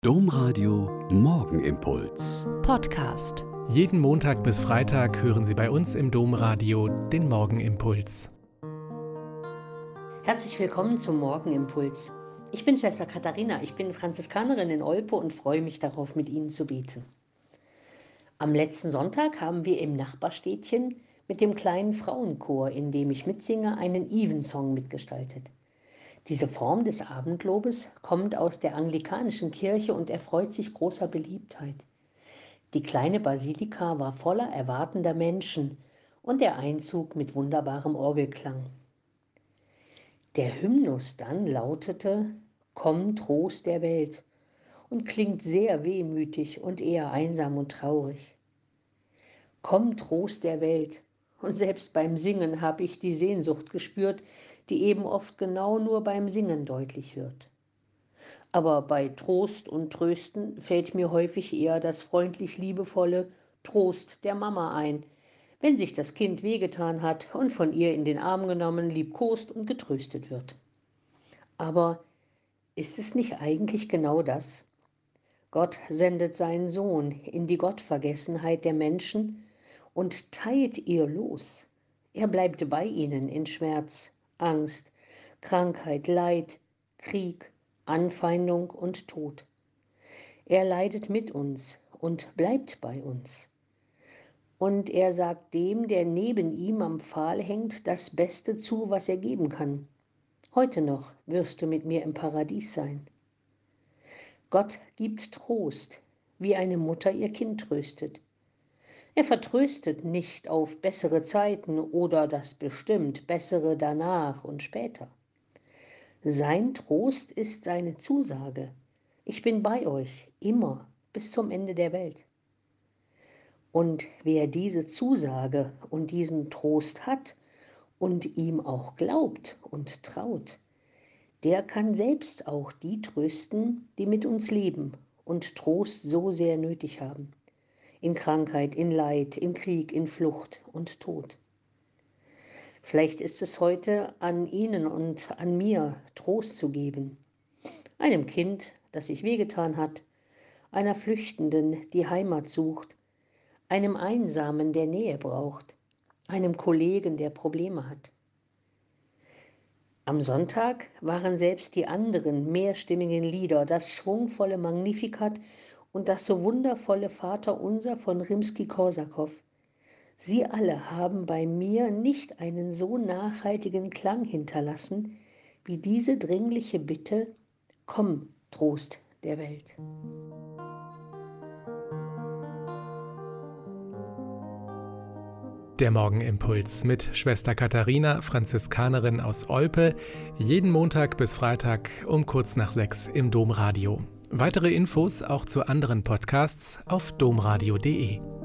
Domradio Morgenimpuls. Podcast. Jeden Montag bis Freitag hören Sie bei uns im Domradio den Morgenimpuls. Herzlich willkommen zum Morgenimpuls. Ich bin Schwester Katharina, ich bin Franziskanerin in Olpe und freue mich darauf, mit Ihnen zu beten. Am letzten Sonntag haben wir im Nachbarstädtchen mit dem kleinen Frauenchor, in dem ich mitsinge, einen Evensong mitgestaltet. Diese Form des Abendlobes kommt aus der anglikanischen Kirche und erfreut sich großer Beliebtheit. Die kleine Basilika war voller erwartender Menschen und der Einzug mit wunderbarem Orgelklang. Der Hymnus dann lautete: Komm, Trost der Welt, und klingt sehr wehmütig und eher einsam und traurig. Komm, Trost der Welt, und selbst beim Singen habe ich die Sehnsucht gespürt, die eben oft genau nur beim Singen deutlich wird. Aber bei Trost und Trösten fällt mir häufig eher das freundlich liebevolle Trost der Mama ein, wenn sich das Kind wehgetan hat und von ihr in den Arm genommen, liebkost und getröstet wird. Aber ist es nicht eigentlich genau das? Gott sendet seinen Sohn in die Gottvergessenheit der Menschen und teilt ihr Los. Er bleibt bei ihnen in Schmerz, Angst, Krankheit, Leid, Krieg, Anfeindung und Tod. Er leidet mit uns und bleibt bei uns. Und er sagt dem, der neben ihm am Pfahl hängt, das Beste zu, was er geben kann. Heute noch wirst du mit mir im Paradies sein. Gott gibt Trost, wie eine Mutter ihr Kind tröstet. Er vertröstet nicht auf bessere Zeiten oder das bestimmt Bessere danach und später. Sein Trost ist seine Zusage: Ich bin bei euch, immer, bis zum Ende der Welt. Und wer diese Zusage und diesen Trost hat und ihm auch glaubt und traut, der kann selbst auch die trösten, die mit uns leben und Trost so sehr nötig haben. In Krankheit, in Leid, in Krieg, in Flucht und Tod. Vielleicht ist es heute an Ihnen und an mir, Trost zu geben. Einem Kind, das sich wehgetan hat, einer Flüchtenden, die Heimat sucht, einem Einsamen, der Nähe braucht, einem Kollegen, der Probleme hat. Am Sonntag waren selbst die anderen mehrstimmigen Lieder, das schwungvolle Magnificat und das so wundervolle Vaterunser von Rimski-Korsakow. Sie alle haben bei mir nicht einen so nachhaltigen Klang hinterlassen wie diese dringliche Bitte: Komm, Trost der Welt. Der Morgenimpuls mit Schwester Katharina, Franziskanerin aus Olpe, jeden Montag bis Freitag um kurz nach 6 im Domradio. Weitere Infos auch zu anderen Podcasts auf domradio.de.